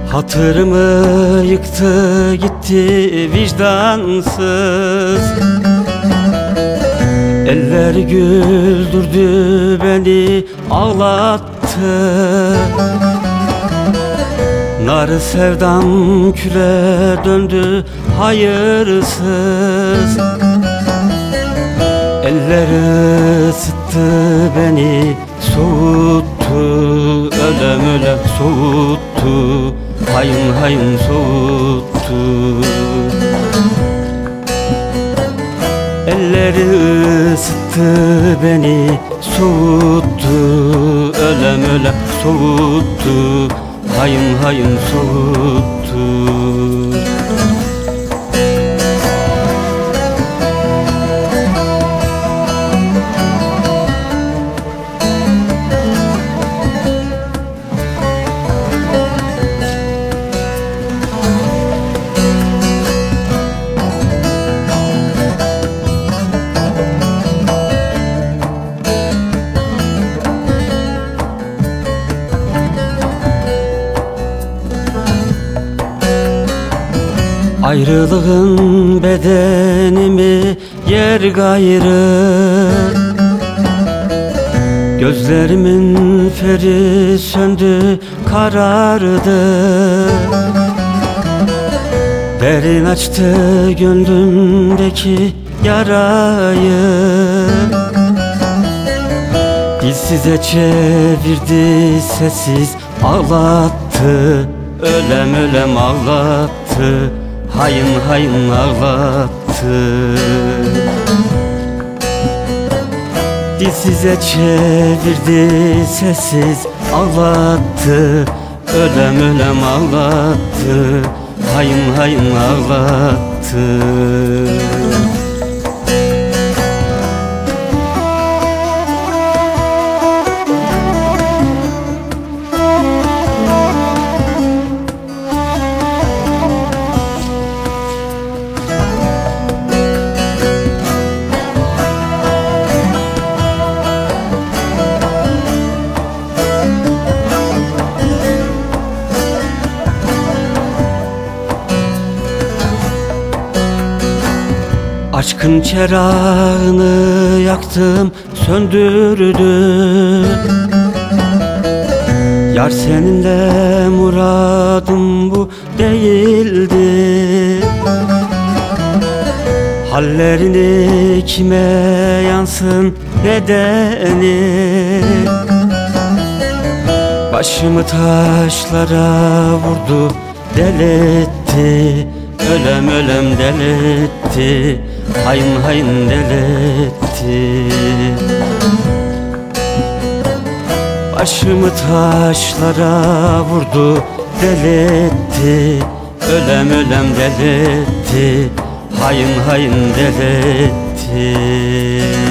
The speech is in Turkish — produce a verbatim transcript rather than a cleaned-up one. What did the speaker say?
Hatırımı yıktı gitti vicdansız. Eller güldürdü beni ağlattı. Nar sevdam küle döndü hayırsız. Elleri ısıttı beni soğuttu. Ölem ölem soğuttu. Hayın hayın soğuttu. Elleri ısıttı beni soğuttu. Ölem ölem soğuttu. Hayın hayın soğuttu. Ayrılığın bedenimi yer gayrı. Gözlerimin feri söndü karardı. Derin açtı gönlümdeki yarayı. Dilsize çevirdi sessiz ağlattı. Ölem ölem ağlattı. Hayın hayın ağlattı. Dilsize çevirdi sessiz ağlattı. Ölem ölem ağlattı. Hayın hayın ağlattı. Aşkın çerağını yaktım, söndürdüm. Yar seninle muradım bu değildi. Hallerini kime yansın nedeni? Başımı taşlara vurdu, deletti. Ölem ölem deletti. Hayın hayın deletti. Başımı taşlara vurdu, deletti. Ölem ölem deletti. Hayın hayın deletti.